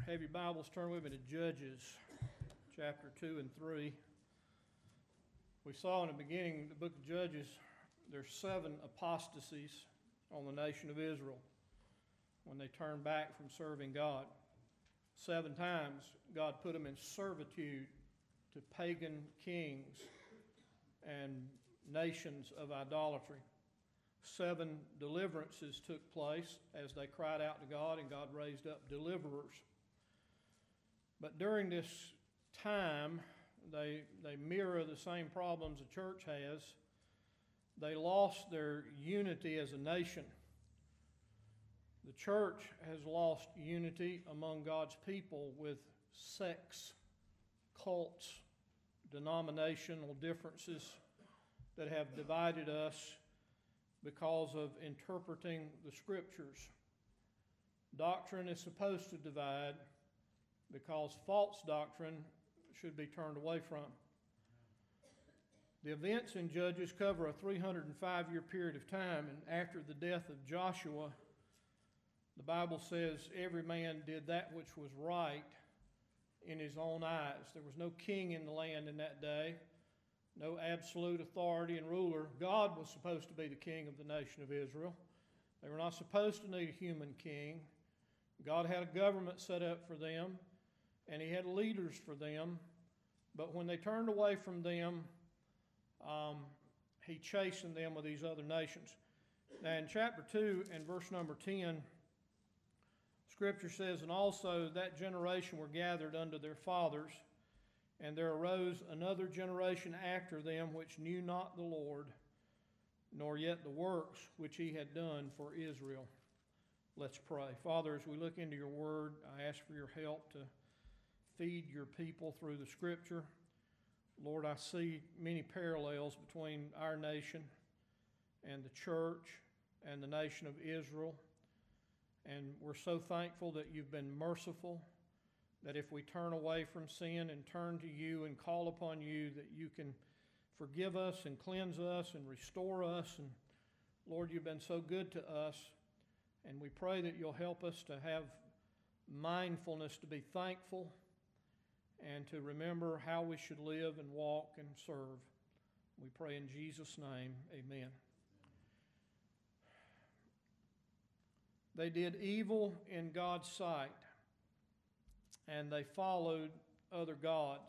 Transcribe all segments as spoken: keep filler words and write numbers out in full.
have your Bibles, turn with me to Judges chapter two and three. We saw in the beginning of the book of Judges, there's seven apostasies on the nation of Israel when they turned back from serving God. Seven times God put them in servitude to pagan kings and nations of idolatry. Seven deliverances took place as they cried out to God, and God raised up deliverers. But during this time, they, they mirror the same problems the church has. They lost their unity as a nation. The church has lost unity among God's people with sects, cults, denominational differences that have divided us because of interpreting the Scriptures. Doctrine is supposed to divide because false doctrine should be turned away from. The events in Judges cover a three hundred five year period of time, and after the death of Joshua, the Bible says every man did that which was right in his own eyes. There was no king in the land in that day, no absolute authority and ruler. God was supposed to be the king of the nation of Israel. They were not supposed to need a human king. God had a government set up for them, and he had leaders for them. But when they turned away from them, um, he chastened them with these other nations. Now in chapter two and verse number ten, Scripture says, "And also that generation were gathered unto their fathers, and there arose another generation after them which knew not the Lord, nor yet the works which he had done for Israel." Let's pray. Father, as we look into your word, I ask for your help to feed your people through the Scripture. Lord, I see many parallels between our nation and the church and the nation of Israel. And we're so thankful that you've been merciful, that if we turn away from sin and turn to you and call upon you, that you can forgive us and cleanse us and restore us. And Lord, you've been so good to us. And we pray that you'll help us to have mindfulness, to be thankful, and to remember how we should live and walk and serve. We pray in Jesus' name, amen. They did evil in God's sight, and they followed other gods.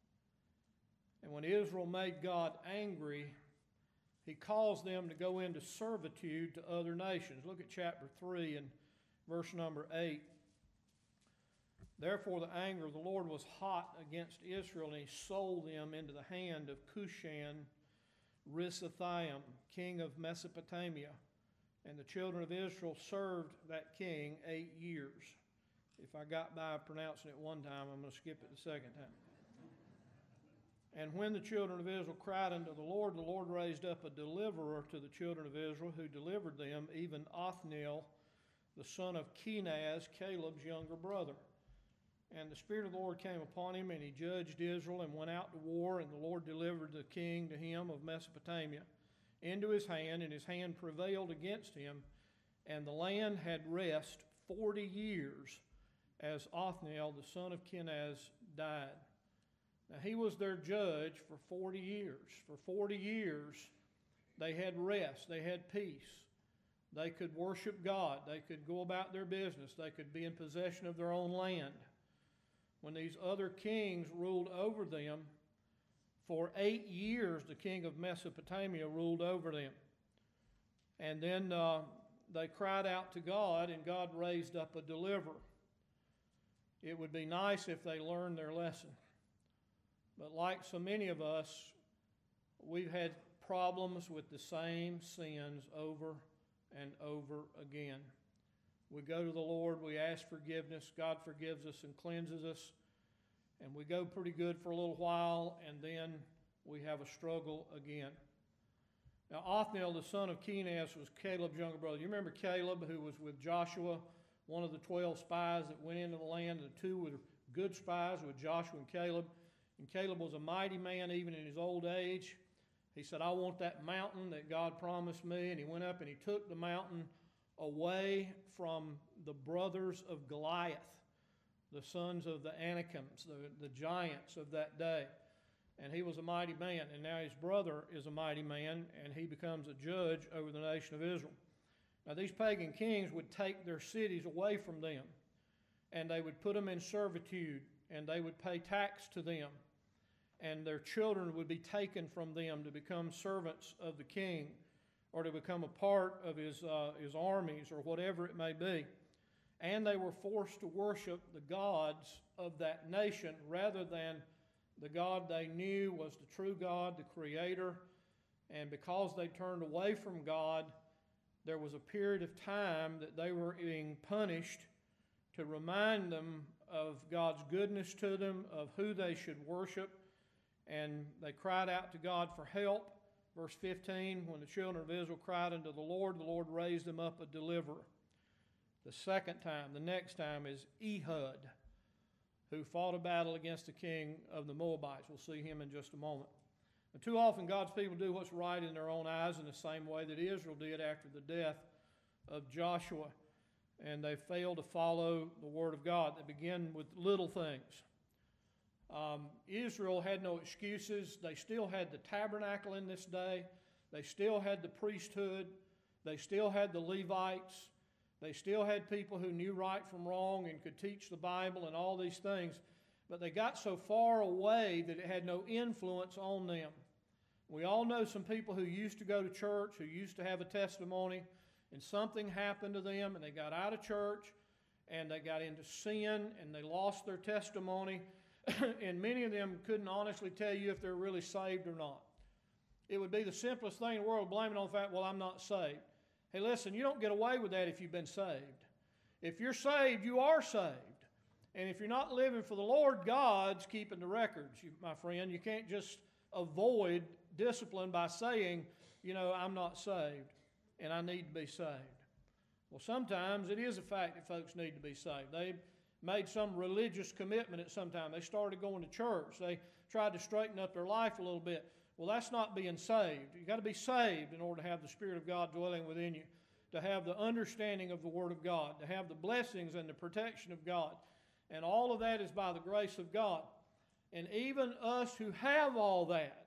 And when Israel made God angry, he caused them to go into servitude to other nations. Look at chapter three and verse number eight. "Therefore the anger of the Lord was hot against Israel, and he sold them into the hand of Cushan Rishathaim, king of Mesopotamia. And the children of Israel served that king eight years." If I got by pronouncing it one time, I'm going to skip it the second time. "And when the children of Israel cried unto the Lord, the Lord raised up a deliverer to the children of Israel, who delivered them, even Othniel, the son of Kenaz, Caleb's younger brother. And the Spirit of the Lord came upon him, and he judged Israel and went out to war, and the Lord delivered the king to him of Mesopotamia into his hand, and his hand prevailed against him, and the land had rest forty years, as Othniel, the son of Kenaz, died." Now he was their judge for forty years. For forty years, they had rest. They had peace. They could worship God. They could go about their business. They could be in possession of their own land. When these other kings ruled over them, for eight years the king of Mesopotamia ruled over them. And then uh, they cried out to God, and God raised up a deliverer. It would be nice if they learned their lesson. But like so many of us, we've had problems with the same sins over and over again. We go to the Lord, we ask forgiveness, God forgives us and cleanses us, and we go pretty good for a little while, and then we have a struggle again. Now Othniel, the son of Kenaz, was Caleb's younger brother. You remember Caleb, who was with Joshua, one of the twelve spies that went into the land, and the two were good spies with Joshua and Caleb. And Caleb was a mighty man even in his old age. He said, "I want that mountain that God promised me." And he went up and he took the mountain away from the brothers of Goliath. the sons of the Anakims, the, the giants of that day. And he was a mighty man. And now his brother is a mighty man, and he becomes a judge over the nation of Israel. Now, these pagan kings would take their cities away from them, and they would put them in servitude, and they would pay tax to them, and their children would be taken from them to become servants of the king, or to become a part of his, uh, his armies, or whatever it may be. And they were forced to worship the gods of that nation rather than the God they knew was the true God, the Creator. And because they turned away from God, there was a period of time that they were being punished to remind them of God's goodness to them, of who they should worship. And they cried out to God for help. Verse fifteen, when the children of Israel cried unto the Lord, the Lord raised them up a deliverer. The second time, the next time, is Ehud, who fought a battle against the king of the Moabites. We'll see him in just a moment. And too often God's people do what's right in their own eyes in the same way that Israel did after the death of Joshua. And they fail to follow the Word of God. They begin with little things. Um, Israel had no excuses. They still had the tabernacle in this day. They still had the priesthood. They still had the Levites. They still had people who knew right from wrong and could teach the Bible and all these things. But they got so far away that it had no influence on them. We all know some people who used to go to church, who used to have a testimony, and something happened to them, and they got out of church, and they got into sin, and they lost their testimony, and many of them couldn't honestly tell you if they're really saved or not. It would be the simplest thing in the world, blaming on the fact, well, I'm not saved. Hey, listen, you don't get away with that if you've been saved. If you're saved, you are saved. And if you're not living for the Lord, God's keeping the records, you, my friend. You can't just avoid discipline by saying, you know, I'm not saved and I need to be saved. Well, sometimes it is a fact that folks need to be saved. They made some religious commitment at some time. They started going to church. They tried to straighten up their life a little bit. Well, that's not being saved. You've got to be saved in order to have the Spirit of God dwelling within you, to have the understanding of the Word of God, to have the blessings and the protection of God. And all of that is by the grace of God. And even us who have all that,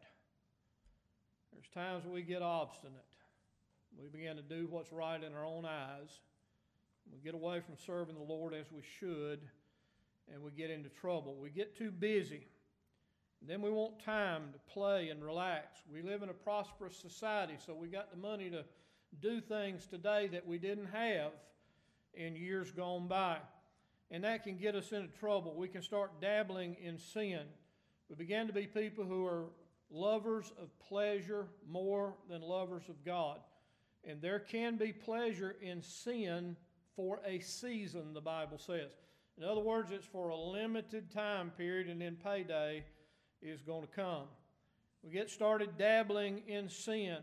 there's times we get obstinate. We begin to do what's right in our own eyes. We get away from serving the Lord as we should, and we get into trouble. We get too busy. And then we want time to play and relax. We live in a prosperous society, so we got the money to do things today that we didn't have in years gone by. And that can get us into trouble. We can start dabbling in sin. We begin to be people who are lovers of pleasure more than lovers of God. And there can be pleasure in sin for a season, the Bible says. In other words, it's for a limited time period, and then payday is going to come. We get started dabbling in sin,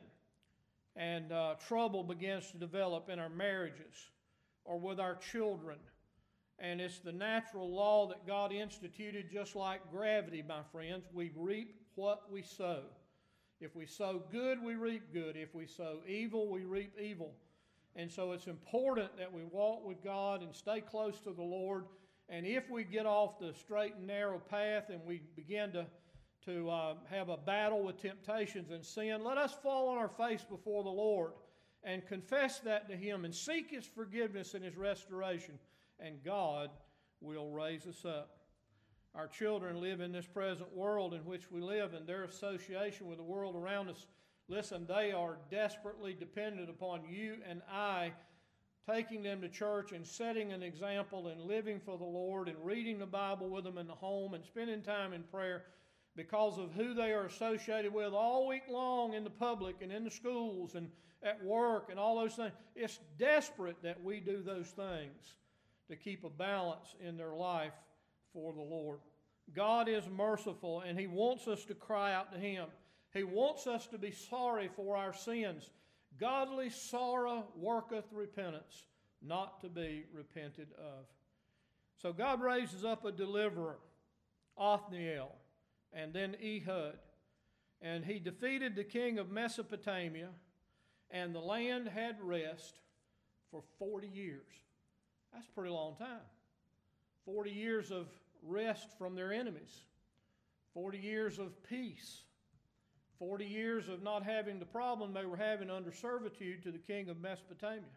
and uh, trouble begins to develop in our marriages or with our children. And it's the natural law that God instituted, just like gravity, my friends. We reap what we sow. If we sow good, we reap good. If we sow evil, we reap evil. And so it's important that we walk with God and stay close to the Lord. And if we get off the straight and narrow path and we begin to, to uh, have a battle with temptations and sin, let us fall on our face before the Lord and confess that to Him and seek His forgiveness and His restoration. And God will raise us up. Our children live in this present world in which we live, and their association with the world around us, listen, they are desperately dependent upon you and I taking them to church and setting an example and living for the Lord and reading the Bible with them in the home and spending time in prayer because of who they are associated with all week long in the public and in the schools and at work and all those things. It's desperate that we do those things to keep a balance in their life for the Lord. God is merciful, and He wants us to cry out to Him. He wants us to be sorry for our sins. Godly sorrow worketh repentance, not to be repented of. So God raises up a deliverer, Othniel, and then Ehud. And he defeated the king of Mesopotamia, and the land had rest for forty years. That's a pretty long time. forty years of rest from their enemies, forty years of peace, forty years of not having the problem they were having under servitude to the king of Mesopotamia.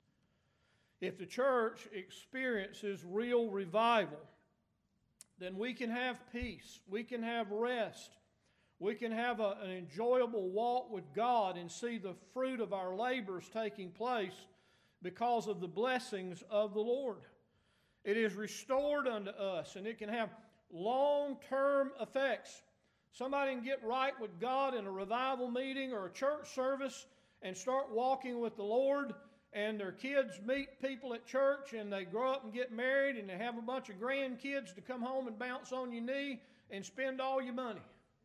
If the church experiences real revival, then we can have peace, we can have rest, we can have a, an enjoyable walk with God and see the fruit of our labors taking place because of the blessings of the Lord. It is restored unto us, and it can have long-term effects. Somebody can get right with God in a revival meeting or a church service and start walking with the Lord, and their kids meet people at church, and they grow up and get married, and they have a bunch of grandkids to come home and bounce on your knee and spend all your money.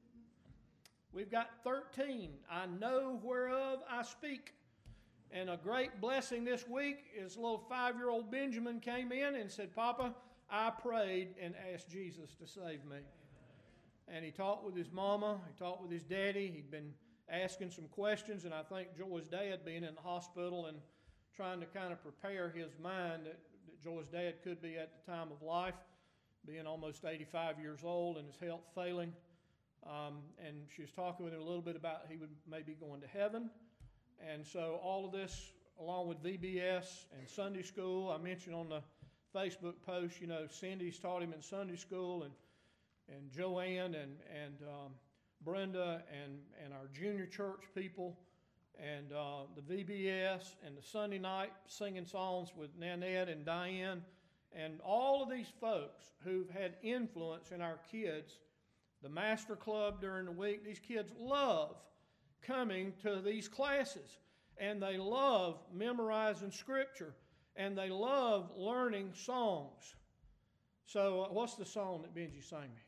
We've got thirteen. I know whereof I speak. And a great blessing this week is little five-year-old Benjamin came in and said, Papa, I prayed and asked Jesus to save me. And he talked with his mama, he talked with his daddy, he'd been asking some questions, and I think Joy's dad being in the hospital and trying to kind of prepare his mind that, that Joy's dad could be at the time of life, being almost eighty-five years old and his health failing. Um, and she was talking with him a little bit about he would maybe going to heaven. And so all of this, along with V B S and Sunday school, I mentioned on the Facebook post, you know, Cindy's taught him in Sunday school, and and Joanne and, and um, Brenda and, and our junior church people, and uh, the V B S and the Sunday night singing songs with Nanette and Diane, and all of these folks who've had influence in our kids, the Master Club during the week. These kids love coming to these classes, and they love memorizing Scripture, and they love learning songs. So uh, what's the song that Benji sang me?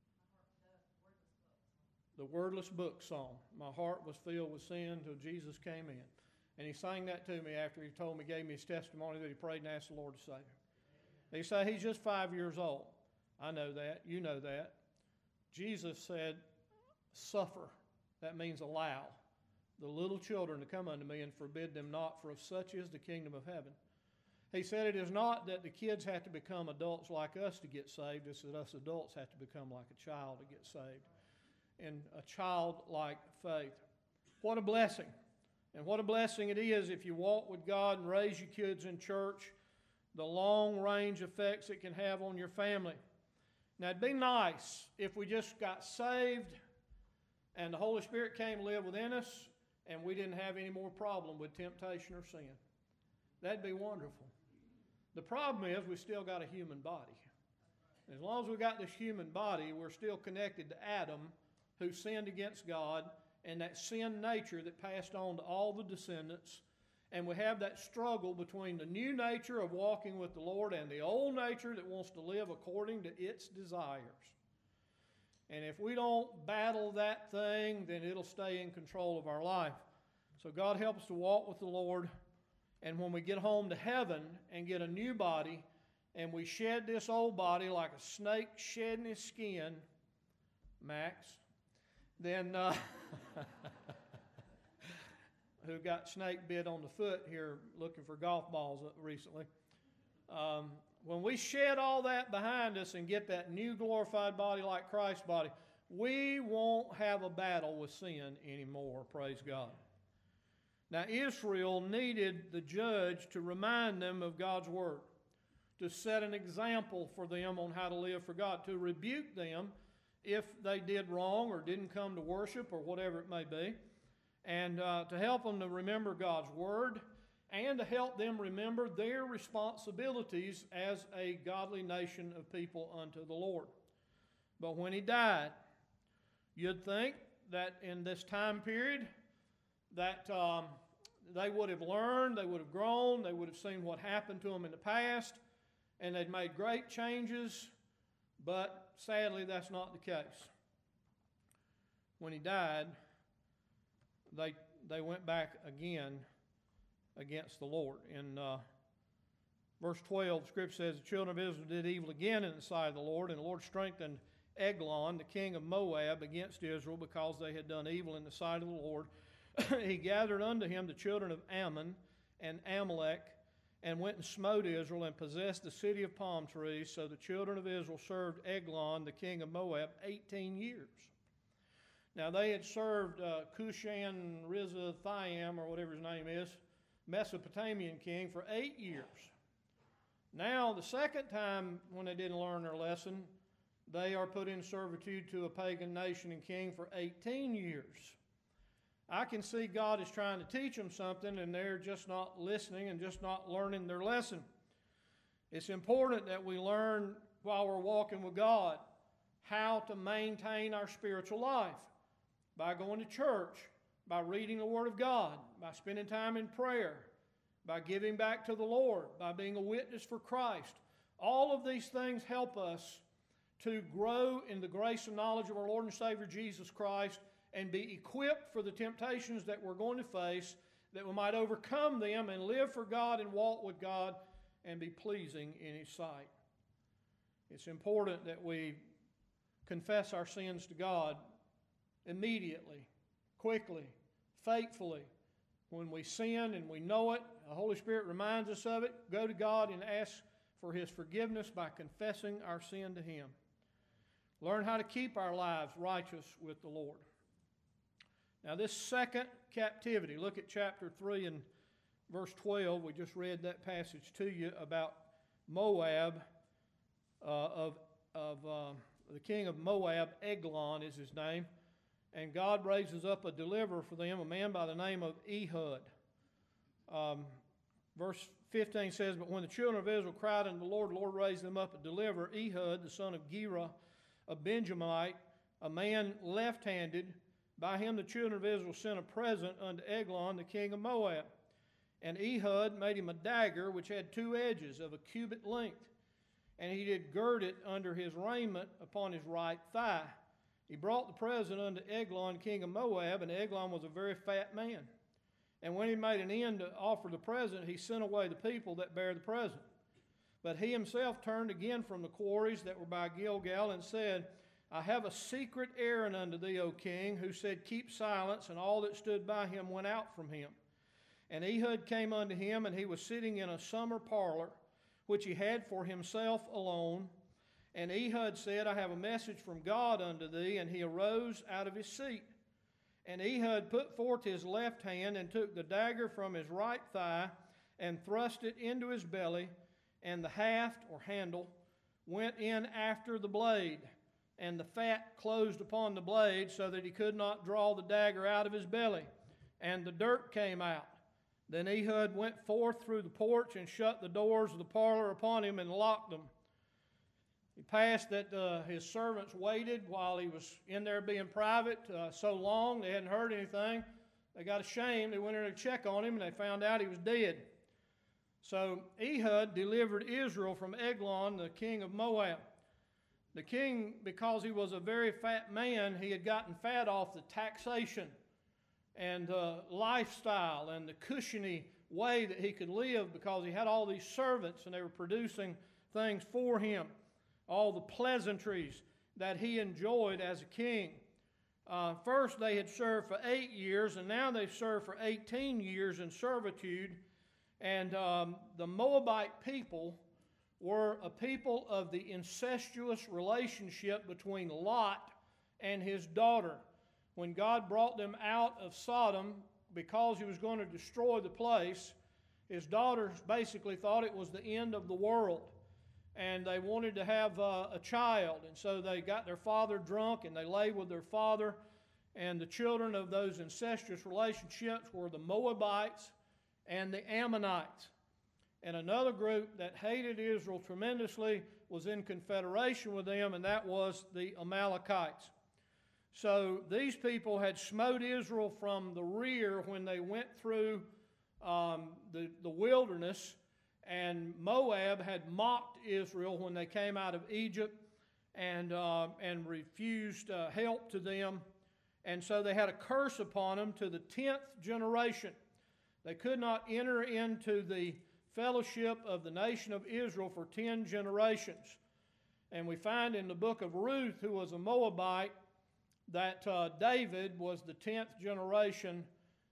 The Wordless Book song. My heart was filled with sin until Jesus came in. And he sang that to me after he told me, gave me his testimony that he prayed and asked the Lord to save him. He said he's just five years old. I know that. You know that. Jesus said, suffer. That means allow the little children to come unto me and forbid them not, for of such is the kingdom of heaven. He said it is not that the kids have to become adults like us to get saved. It's that us adults have to become like a child to get saved. In a childlike faith. What a blessing. And what a blessing it is if you walk with God and raise your kids in church, the long range effects it can have on your family. Now it'd be nice if we just got saved and the Holy Spirit came to live within us and we didn't have any more problem with temptation or sin. That'd be wonderful. The problem is we still got a human body. As long as we got this human body, we're still connected to Adam, who sinned against God, and that sin nature that passed on to all the descendants. And we have that struggle between the new nature of walking with the Lord and the old nature that wants to live according to its desires. And if we don't battle that thing, then it'll stay in control of our life. So God help us to walk with the Lord. And when we get home to heaven and get a new body, and we shed this old body like a snake shedding his skin, Max, then uh, who got snake bit on the foot here looking for golf balls recently. Um, when we shed all that behind us and get that new glorified body like Christ's body, we won't have a battle with sin anymore, praise God. Now Israel needed the judge to remind them of God's word, to set an example for them on how to live for God, to rebuke them if they did wrong or didn't come to worship or whatever it may be, and uh, to help them to remember God's word and to help them remember their responsibilities as a godly nation of people unto the Lord. But when he died, you'd think that in this time period that um, they would have learned, they would have grown, they would have seen what happened to them in the past, and they'd made great changes, but sadly, that's not the case. When he died, they they went back again against the Lord. In uh, verse twelve, the scripture says, the children of Israel did evil again in the sight of the Lord, and the Lord strengthened Eglon, the king of Moab, against Israel, because they had done evil in the sight of the Lord. He gathered unto him the children of Ammon and Amalek, and went and smote Israel and possessed the city of palm trees. So the children of Israel served Eglon, the king of Moab, eighteen years. Now they had served uh, Cushan-Rishathaim, or whatever his name is, Mesopotamian king, for eight years. Now, the second time when they didn't learn their lesson, they are put in servitude to a pagan nation and king for eighteen years. I can see God is trying to teach them something, and they're just not listening and just not learning their lesson. It's important that we learn while we're walking with God how to maintain our spiritual life by going to church, by reading the Word of God, by spending time in prayer, by giving back to the Lord, by being a witness for Christ. All of these things help us to grow in the grace and knowledge of our Lord and Savior Jesus Christ and be equipped for the temptations that we're going to face, that we might overcome them and live for God and walk with God and be pleasing in His sight. It's important that we confess our sins to God immediately, quickly, faithfully. When we sin and we know it, the Holy Spirit reminds us of it, go to God and ask for His forgiveness by confessing our sin to Him. Learn how to keep our lives righteous with the Lord. Now this second captivity, look at chapter three and verse twelve. We just read that passage to you about Moab, uh, of, of uh, the king of Moab, Eglon is his name. And God raises up a deliverer for them, a man by the name of Ehud. Um, verse fifteen says, But when the children of Israel cried unto the Lord, the Lord raised them up a deliverer, Ehud, the son of Gera, a Benjamite, a man left-handed. By him the children of Israel sent a present unto Eglon, the king of Moab. And Ehud made him a dagger which had two edges of a cubit length. And he did gird it under his raiment upon his right thigh. He brought the present unto Eglon, king of Moab, and Eglon was a very fat man. And when he made an end to offer the present, he sent away the people that bare the present. But he himself turned again from the quarries that were by Gilgal, and said, I have a secret errand unto thee, O king, who said, Keep silence, and all that stood by him went out from him. And Ehud came unto him, and he was sitting in a summer parlor, which he had for himself alone. And Ehud said, I have a message from God unto thee. And he arose out of his seat. And Ehud put forth his left hand, and took the dagger from his right thigh, and thrust it into his belly, and the haft, or handle, went in after the blade, and the fat closed upon the blade, so that he could not draw the dagger out of his belly, and the dirt came out. Then Ehud went forth through the porch, and shut the doors of the parlor upon him, and locked them. He passed that uh, his servants waited while he was in there being private uh, so long. They hadn't heard anything. They got ashamed. They went in to check on him, and they found out he was dead. So Ehud delivered Israel from Eglon, the king of Moab. The king, because he was a very fat man, he had gotten fat off the taxation and uh, lifestyle and the cushiony way that he could live, because he had all these servants and they were producing things for him, all the pleasantries that he enjoyed as a king. Uh, first they had served for eight years, and now they've served for eighteen years in servitude. And um, the Moabite people were a people of the incestuous relationship between Lot and his daughter. When God brought them out of Sodom, because he was going to destroy the place, his daughters basically thought it was the end of the world. And they wanted to have uh, a child. And so they got their father drunk, and they lay with their father. And the children of those incestuous relationships were the Moabites and the Ammonites. And another group that hated Israel tremendously was in confederation with them, and that was the Amalekites. So these people had smote Israel from the rear when they went through um, the, the wilderness, and Moab had mocked Israel when they came out of Egypt and, uh, and refused uh, help to them. And so they had a curse upon them to the tenth generation. They could not enter into the fellowship of the nation of Israel for ten generations. And we find in the book of Ruth, who was a Moabite, that uh, David was the tenth generation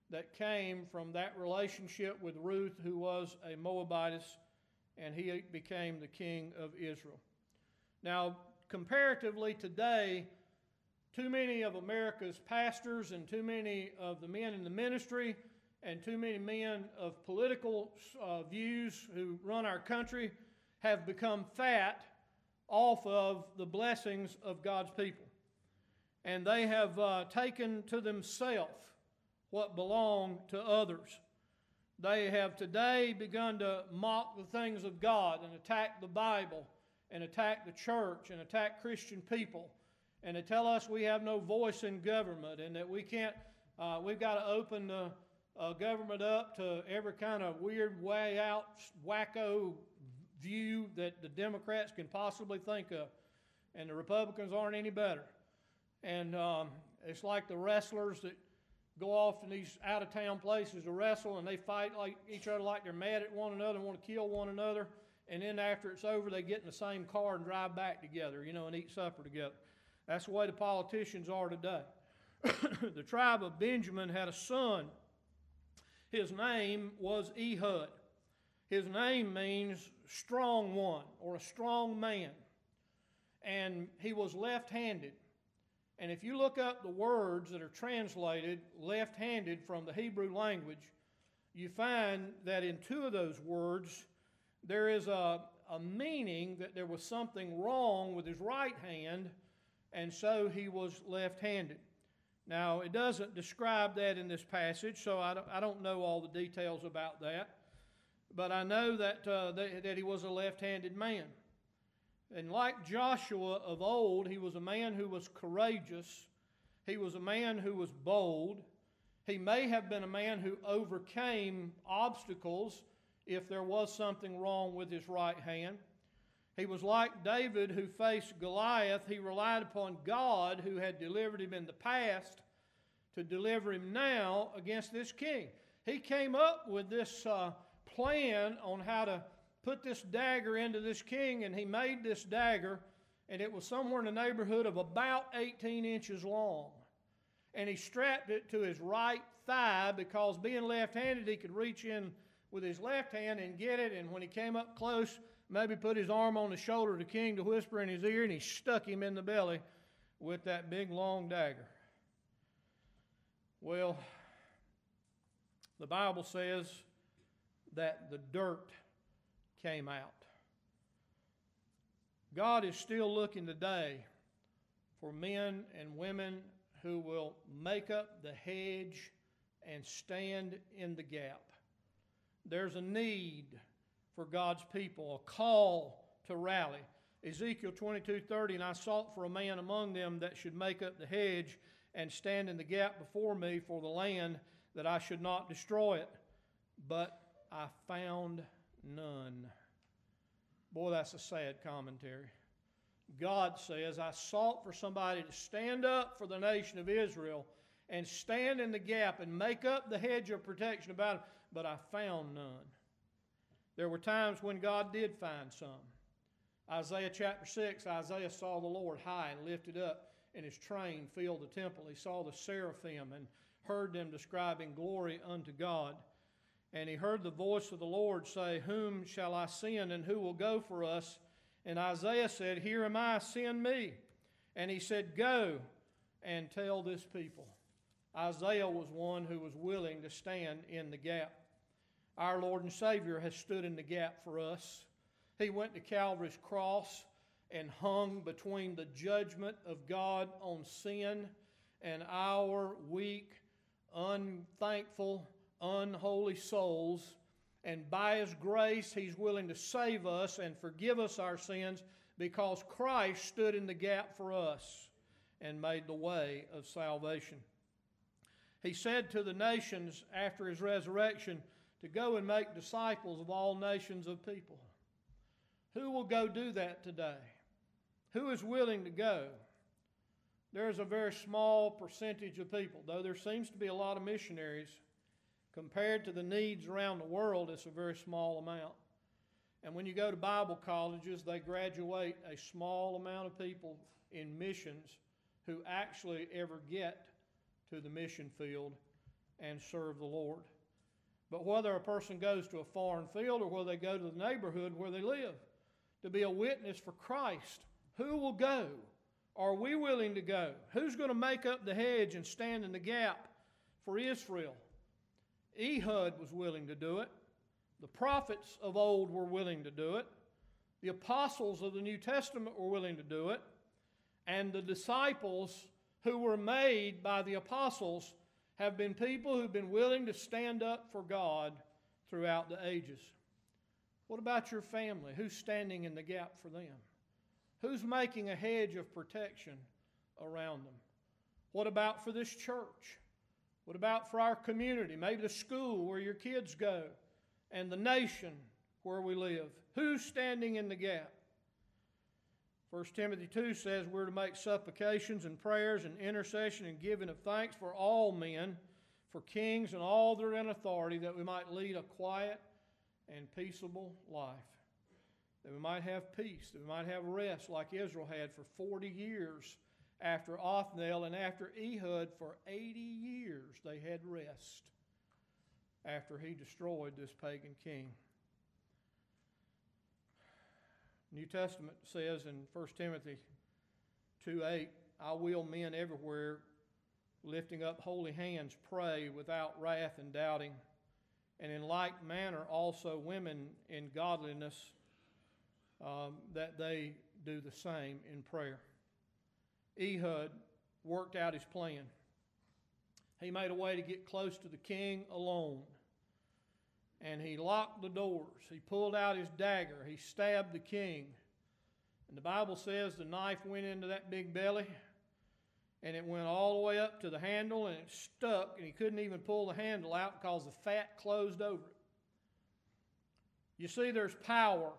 that came from that relationship with Ruth, who was a Moabitess, and he became the king of Israel. Now, comparatively today, too many of America's pastors and too many of the men in the ministry and too many men of political uh, views who run our country have become fat off of the blessings of God's people. And they have uh, taken to themselves what belonged to others. They have today begun to mock the things of God and attack the Bible and attack the church and attack Christian people. And they tell us we have no voice in government and that we can't, uh, we've got to open the uh, government up to every kind of weird, way out, wacko view that the Democrats can possibly think of. And the Republicans aren't any better. And um, it's like the wrestlers that go off in these out-of-town places to wrestle, and they fight like each other like they're mad at one another and want to kill one another. And then after it's over, they get in the same car and drive back together, you know, and eat supper together. That's the way the politicians are today. The tribe of Benjamin had a son. His name was Ehud. His name means strong one or a strong man. And he was left-handed. And if you look up the words that are translated left-handed from the Hebrew language, you find that in two of those words, there is a, a meaning that there was something wrong with his right hand, and so he was left-handed. Now, it doesn't describe that in this passage, so I don't, I don't know all the details about that. But I know that, uh, that, that he was a left-handed man. And like Joshua of old, he was a man who was courageous. He was a man who was bold. He may have been a man who overcame obstacles if there was something wrong with his right hand. He was like David, who faced Goliath. He relied upon God, who had delivered him in the past, to deliver him now against this king. He came up with this uh, plan on how to put this dagger into this king, and he made this dagger, and it was somewhere in the neighborhood of about eighteen inches long. And he strapped it to his right thigh because, being left-handed, he could reach in with his left hand and get it, and when he came up close, maybe put his arm on the shoulder of the king to whisper in his ear, and he stuck him in the belly with that big, long dagger. Well, the Bible says that the dirt came out. God is still looking today for men and women who will make up the hedge and stand in the gap. There's a need for God's people, a call to rally. Ezekiel twenty-two thirty, and I sought for a man among them that should make up the hedge and stand in the gap before me for the land, that I should not destroy it. But I found none. Boy, that's a sad commentary. God says, I sought for somebody to stand up for the nation of Israel and stand in the gap and make up the hedge of protection about it, but I found none. There were times when God did find some. Isaiah chapter six, Isaiah saw the Lord high and lifted up, and his train filled the temple. He saw the seraphim and heard them describing glory unto God. And he heard the voice of the Lord say, whom shall I send, and who will go for us? And Isaiah said, here am I, send me. And he said, go and tell this people. Isaiah was one who was willing to stand in the gap. Our Lord and Savior has stood in the gap for us. He went to Calvary's cross and hung between the judgment of God on sin and our weak, unthankful, unholy souls. And by His grace, He's willing to save us and forgive us our sins because Christ stood in the gap for us and made the way of salvation. He said to the nations after His resurrection to go and make disciples of all nations of people. Who will go do that today? Who is willing to go? There's a very small percentage of people, though there seems to be a lot of missionaries. Compared to the needs around the world, it's a very small amount. And when you go to Bible colleges, they graduate a small amount of people in missions who actually ever get to the mission field and serve the Lord. But whether a person goes to a foreign field or whether they go to the neighborhood where they live to be a witness for Christ, who will go? Are we willing to go? Who's going to make up the hedge and stand in the gap for Israel? Ehud was willing to do it. The prophets of old were willing to do it. The apostles of the New Testament were willing to do it. And the disciples who were made by the apostles have been people who've been willing to stand up for God throughout the ages. What about your family? Who's standing in the gap for them? Who's making a hedge of protection around them? What about for this church? What about for our community? Maybe the school where your kids go and the nation where we live. Who's standing in the gap? First Timothy two says we're to make supplications and prayers and intercession and giving of thanks for all men, for kings and all that are in authority, that we might lead a quiet and peaceable life, that we might have peace, that we might have rest like Israel had for forty years after Othniel, and after Ehud for eighty years they had rest after he destroyed this pagan king. New Testament says in First Timothy two eight, I will men everywhere, lifting up holy hands, pray without wrath and doubting. And in like manner also women in godliness, um, that they do the same in prayer. Ehud worked out his plan. He made a way to get close to the king alone. And he locked the doors. He pulled out his dagger. He stabbed the king. And the Bible says the knife went into that big belly, and it went all the way up to the handle, and it stuck, and he couldn't even pull the handle out because the fat closed over it. You see, there's power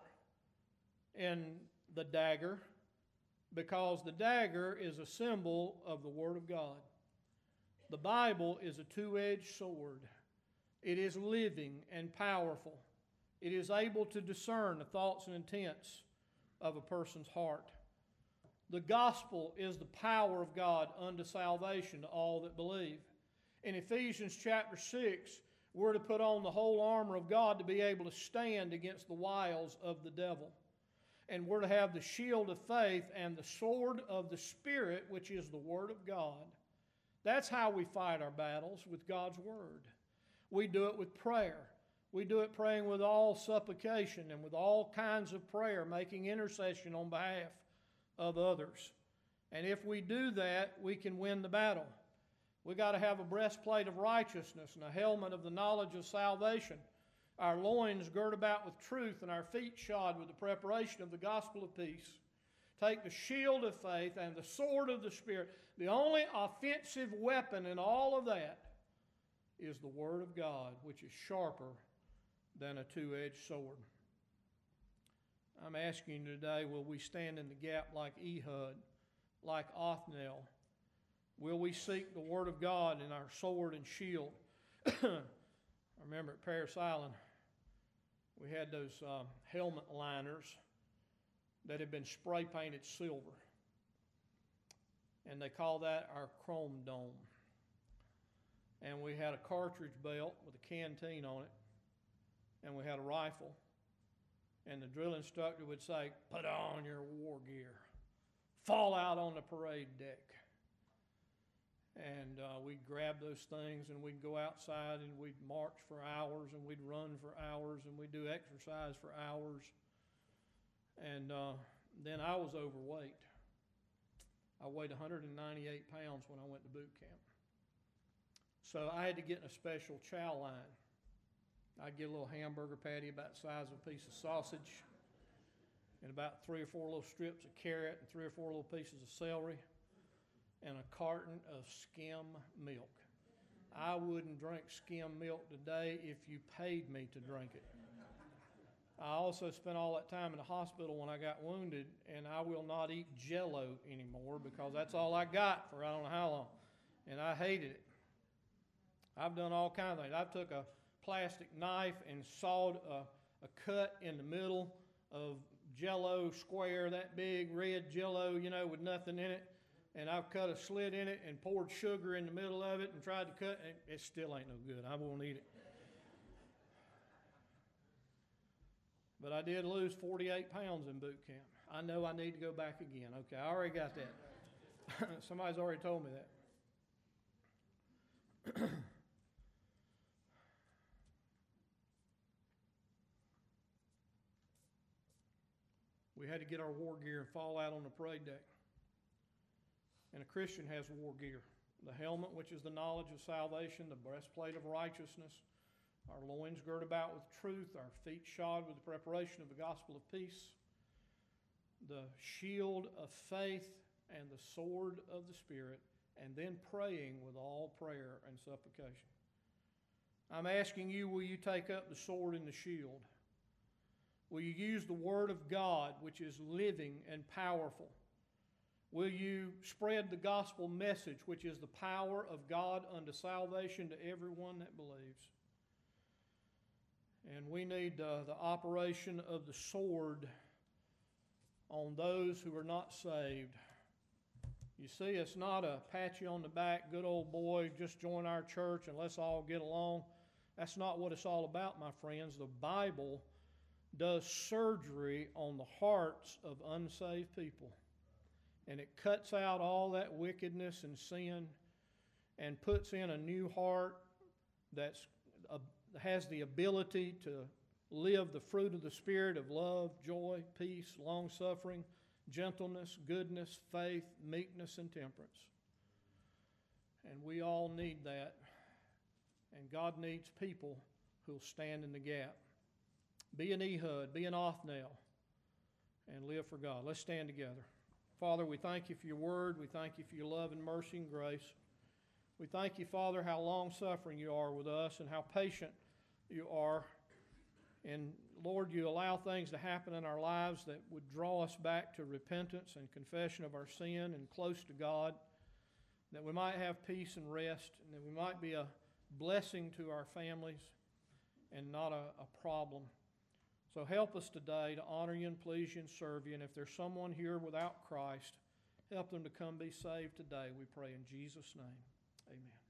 in the dagger because the dagger is a symbol of the Word of God. The Bible is a two-edged sword. It is living and powerful. It is able to discern the thoughts and intents of a person's heart. The gospel is the power of God unto salvation to all that believe. In Ephesians chapter six, we're to put on the whole armor of God to be able to stand against the wiles of the devil. And we're to have the shield of faith and the sword of the Spirit, which is the Word of God. That's how we fight our battles, with God's Word. We do it with prayer. We do it praying with all supplication and with all kinds of prayer, making intercession on behalf of others. And if we do that, we can win the battle. We got to have a breastplate of righteousness and a helmet of the knowledge of salvation, our loins girt about with truth, and our feet shod with the preparation of the gospel of peace. Take the shield of faith and the sword of the Spirit. The only offensive weapon in all of that is the Word of God, which is sharper than a two-edged sword. I'm asking you today, will we stand in the gap like Ehud, like Othniel? Will we seek the Word of God in our sword and shield? I remember at Paris Island, we had those um, helmet liners that had been spray painted silver. And they call that our chrome dome. And we had a cartridge belt with a canteen on it. And we had a rifle. And the drill instructor would say, put on your war gear. Fall out on the parade deck. And uh, we'd grab those things and we'd go outside and we'd march for hours and we'd run for hours and we'd do exercise for hours. And uh, then I was overweight. I weighed one hundred ninety-eight pounds when I went to boot camp. So I had to get in a special chow line. I'd get a little hamburger patty about the size of a piece of sausage and about three or four little strips of carrot and three or four little pieces of celery and a carton of skim milk. I wouldn't drink skim milk today if you paid me to drink it. I also spent all that time in the hospital when I got wounded, and I will not eat Jell-O anymore because that's all I got for I don't know how long, and I hated it. I've done all kinds of things. I took a plastic knife and sawed a, a cut in the middle of Jell-O square, that big red Jell-O, you know, with nothing in it, and I've cut a slit in it and poured sugar in the middle of it and tried to cut it. It still ain't no good. I won't eat it. But I did lose forty-eight pounds in boot camp. I know I need to go back again. Okay, I already got that. Somebody's already told me that. We had to get our war gear and fall out on the parade deck. And a Christian has war gear. The helmet, which is the knowledge of salvation, the breastplate of righteousness, our loins girt about with truth, our feet shod with the preparation of the gospel of peace, the shield of faith, and the sword of the Spirit, and then praying with all prayer and supplication. I'm asking you, will you take up the sword and the shield? Will you use the Word of God, which is living and powerful? Will you spread the gospel message, which is the power of God unto salvation to everyone that believes? And we need uh, the operation of the sword on those who are not saved. You see, it's not a pat you on the back, good old boy, just join our church and let's all get along. That's not what it's all about, my friends. The Bible does surgery on the hearts of unsaved people. And it cuts out all that wickedness and sin and puts in a new heart that has the ability to live the fruit of the Spirit of love, joy, peace, long-suffering, gentleness, goodness, faith, meekness, and temperance. And we all need that. And God needs people who'll stand in the gap. Be an Ehud, be an Othniel, and live for God. Let's stand together. Father, we thank you for your word. We thank you for your love and mercy and grace. We thank you, Father, how long-suffering you are with us and how patient you are. And, Lord, you allow things to happen in our lives that would draw us back to repentance and confession of our sin and close to God, that we might have peace and rest, and that we might be a blessing to our families and not a, a problem. So help us today to honor you and please you and serve you. And if there's someone here without Christ, help them to come be saved today, we pray in Jesus' name. Amen.